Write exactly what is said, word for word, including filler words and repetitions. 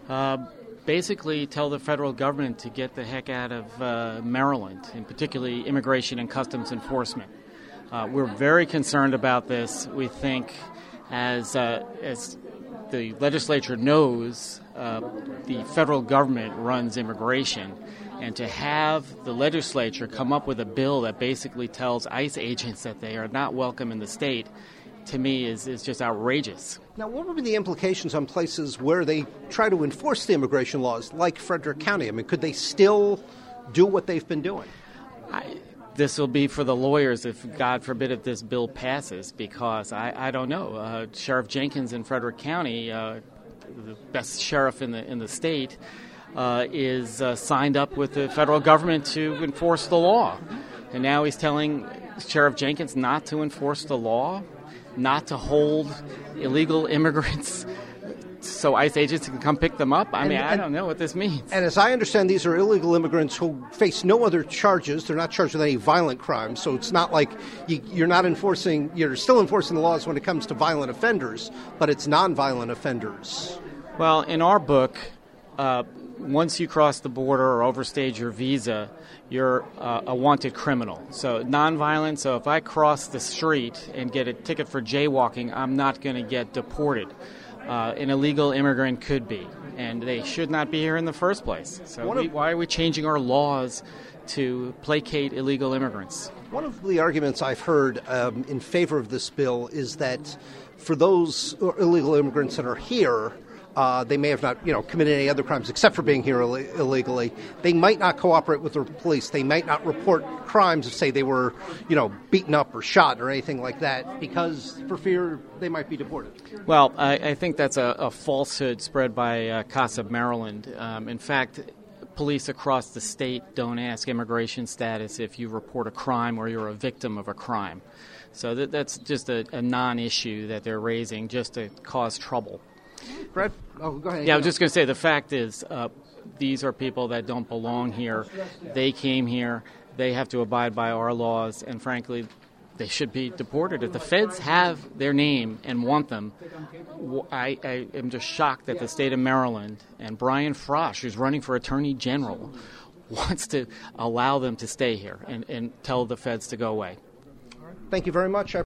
Uh, basically tell the federal government to get the heck out of uh, Maryland, and particularly Immigration and Customs Enforcement. Uh, we're very concerned about this. We think, as uh, as the legislature knows, uh, the federal government runs immigration, and to have the legislature come up with a bill that basically tells ICE agents that they are not welcome in the state, to me, is, is just outrageous. Now, what would be the implications on places where they try to enforce the immigration laws, like Frederick County? I mean, could they still do what they've been doing? I, this will be for the lawyers if, God forbid, if this bill passes, because I, I don't know. Uh, Sheriff Jenkins in Frederick County, uh, the best sheriff in the in the state, uh, is uh, signed up with the federal government to enforce the law. And now he's telling Sheriff Jenkins not to enforce the law, not to hold illegal immigrants so ICE agents can come pick them up? I mean, and, I don't know what this means. And as I understand, these are illegal immigrants who face no other charges. They're not charged with any violent crimes. So it's not like you, you're not enforcing, you're still enforcing the laws when it comes to violent offenders, but it's nonviolent offenders. Well, in our book, uh, once you cross the border or overstage your visa, you're uh, a wanted criminal. So nonviolent, so if I cross the street and get a ticket for jaywalking, I'm not going to get deported. Uh, an illegal immigrant could be, and they should not be here in the first place. So we, why are we changing our laws to placate illegal immigrants? One of the arguments I've heard um, in favor of this bill is that for those illegal immigrants that are here, Uh, they may have not, you know, committed any other crimes except for being here Ill- illegally. They might not cooperate with the police. They might not report crimes if, say, they were, you know, beaten up or shot or anything like that because for fear they might be deported. Well, I, I think that's a, a falsehood spread by uh, CASA Maryland. Um, in fact, police across the state don't ask immigration status if you report a crime or you're a victim of a crime. So that, that's just a, a non-issue that they're raising just to cause trouble. Brad? Oh, go ahead. Yeah, I was just going to say, the fact is, uh, these are people that don't belong here. They came here. They have to abide by our laws, and frankly, they should be deported. If the feds have their name and want them, I, I am just shocked that the state of Maryland and Brian Frosh, who's running for Attorney General, wants to allow them to stay here and, and tell the feds to go away. Thank you very much. I